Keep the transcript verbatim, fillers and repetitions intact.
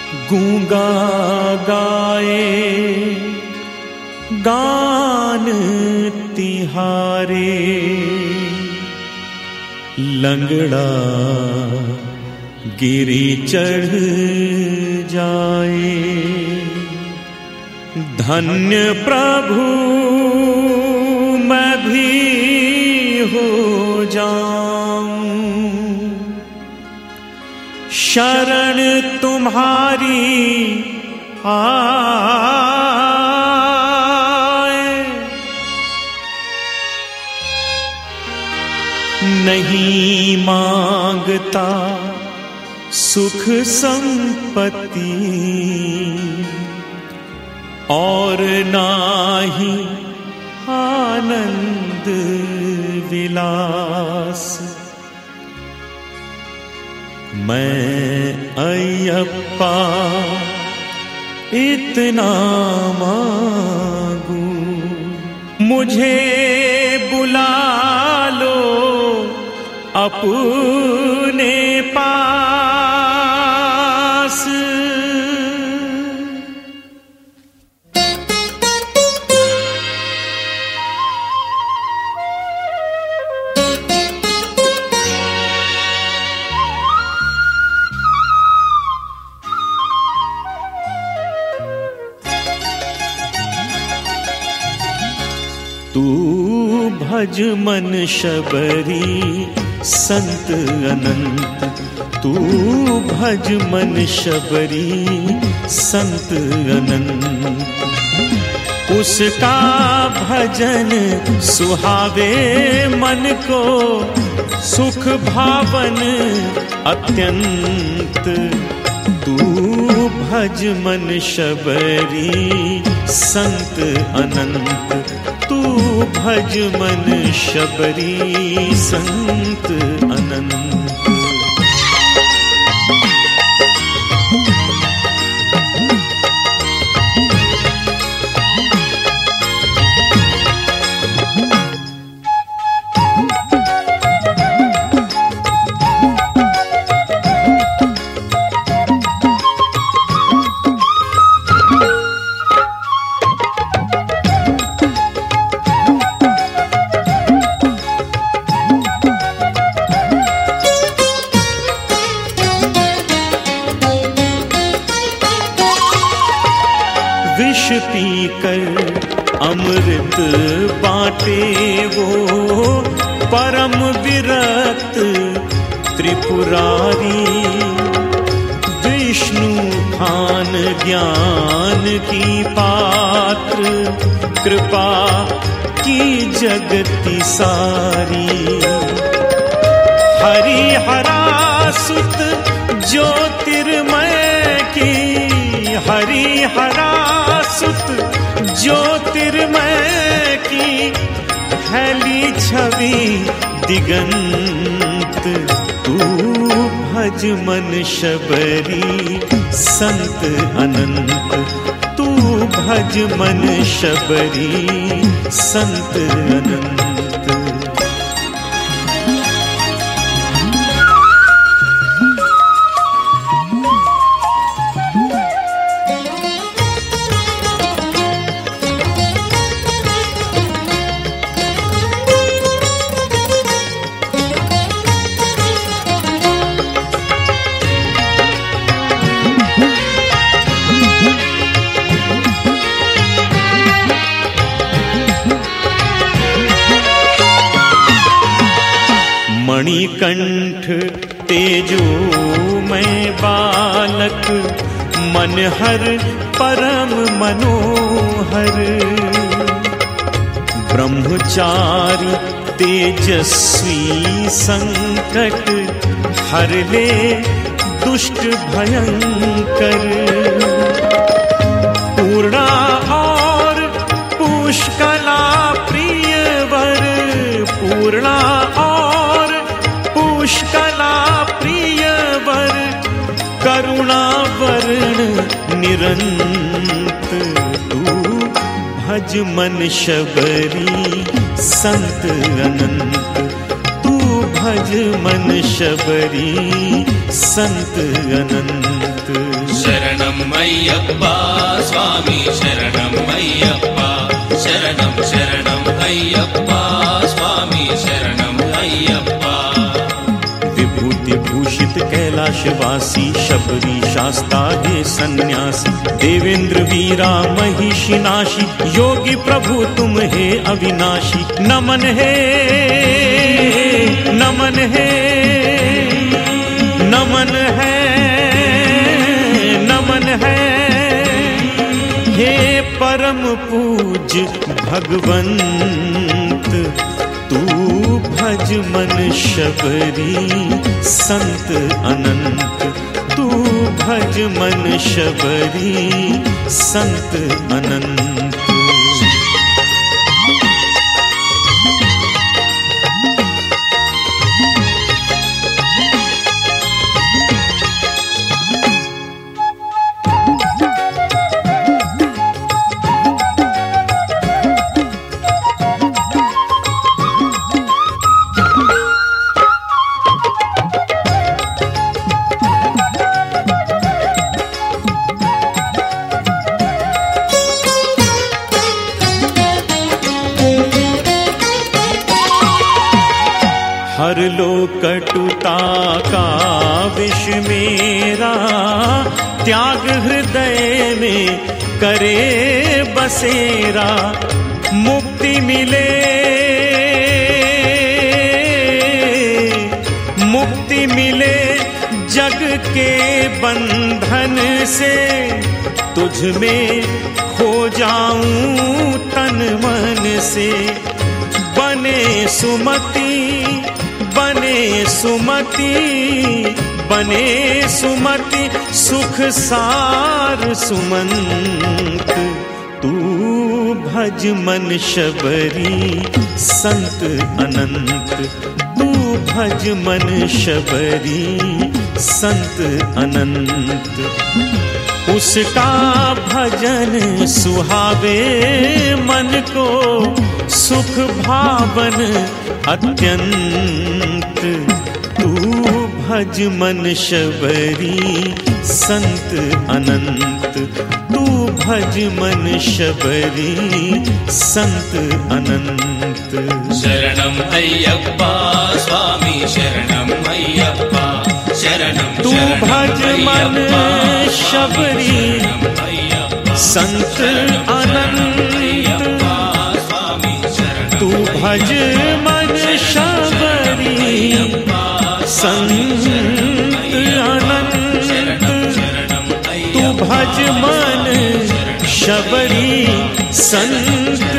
गूंगा गाए गान तिहारे, लंगड़ा गिरी चढ़ जाए। धन्य प्रभु मैं भी हो जाऊं, शरण तुम्हारी आए। नहीं मांगता सुख संपत्ति और नाही आनंद विलास। मैं अय्यप्पा इतना मांगू, मुझे बुला लो अपने पास। तू भज मन शबरी संत अनंत, तू भज मन शबरी संत अनंत। उसका भजन सुहावे मन को, सुख भावन अत्यंत। तू भज मन शबरी संत अनंत, तू भज मन शबरी संत अनंत। विष पीकर अमृत बाटे वो परम विरक्त त्रिपुरारी। विष्णु भान ज्ञान की पात्र, कृपा की जगति सारी। हरि हरा सुत ज्योतिर्मय की, हरि हरा सुत ज्योतिर्मय की फैली छवि दिगंत। तू भज मन शबरी संत अनंत, तू भज मन शबरी संत अनंत। मणिकंठ तेजो मैं बालक, मनहर परम मनोहर। ब्रह्मचारी तेजस्वी संकट, हर ले दुष्ट भयंकर। पूर्णा और पुष्कला प्रियवर, पूर्णा और पुष्कला प्रियवर। करुणा वर्ण निरंत, तू भज मन शबरी संत अनंत, तू भज मन शबरी संत अनंत। शरण अय्यप्पा स्वामी शरणम अय्यप्पा शरणम शरणम अय्यप्पा स्वामी शरणम अय्यप्पा। विभूति भूषित कैलाशवासी शबरी शास्ता हे सन्यासी देवेंद्र वीरा महिषिनाशी योगी प्रभु तुम हे अविनाशी। नमन है नमन है नमन है नमन है हे परम पूज भगवंत तू भज मन शबरी संत अनंत तू भज मन शबरी संत अनंत। हर लो कटुता का विष मेरा त्याग हृदय में करे बसेरा। मुक्ति मिले मुक्ति मिले जग के बंधन से तुझ में खो जाऊं तन मन से। बने सुमति बने सुमति बने सुमति सुख सार सुमंत तू भज मन शबरी संत अनंत तू भज मन शबरी संत अनंत। उसका भजन सुहावे मन को सुख भावन अत्यंत तू भज मन शबरी संत अनंत तू भज मन शबरी संत अनंत। शरणम अय्यप्पा स्वामी शरणम अय्यप्पा शरणम तू भज मन शबरी संत अनंत तू भज मन शबरी संत अनंत तू भज मन शबरी संत